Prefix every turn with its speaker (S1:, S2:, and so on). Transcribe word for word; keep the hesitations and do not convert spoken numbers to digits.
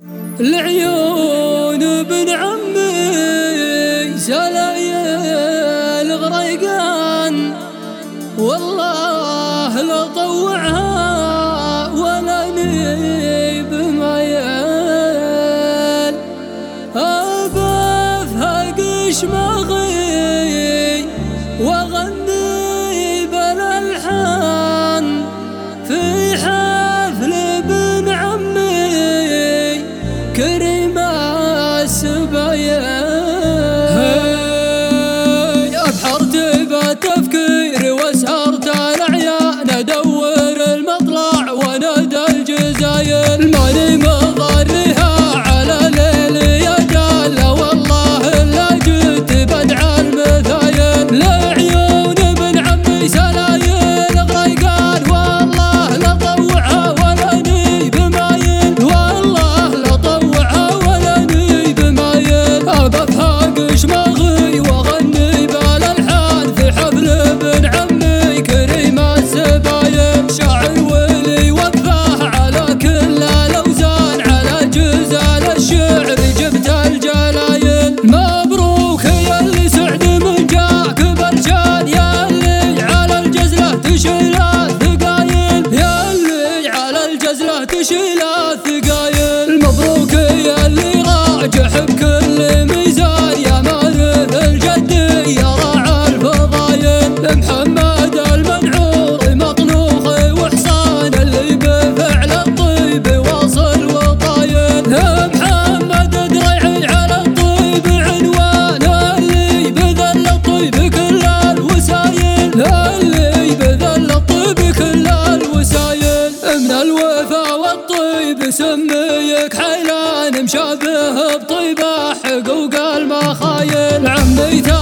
S1: العيون بن عمي سلايل غريقان، والله لا طوعها ولا نيب ميال. أبافها قش مغي وغني بالألحان في حفل ابن عمي كريم السبايا. أبحرت بالتفكير واسهرت الأعيان أدور المطلع ونادى الجزايل، ماني مضرها على ليل يا جال، والله لا جيت بدع المثايل. لعيون ابن عمي سلايل غريقان، والله لا طوعها ولا نيب مايل، والله لا طوعها ولا نيب مايل. أبفها قش مغي وغني بالألحان في حفل ابن عمي كريم السبايل. شاعر ولي وفاه على كل الأوزان، على جزال الشعر جبت الجلايل. مبروك يا اللي سعد من جاك برشاد، يا اللي على الجزلة تشيل الثقايل، يا اللي على الجزلة تشيل الثقايل. مبروك يا اللي راجح بكل ميزان، يا مارث الجدي يا راعى الفضايل. محمد المنعور مطنوخ وحصان، اللي بفعل الطيب واصل وطايل. محمد دريعي على الطيب عنوان، اللي بذل الطيب كل الوسايل، اللي بذل الطيب كل الوسايل. من الوفا والطيب سميك حيلان، مشابه بطيبه حقوق المخايل. عميته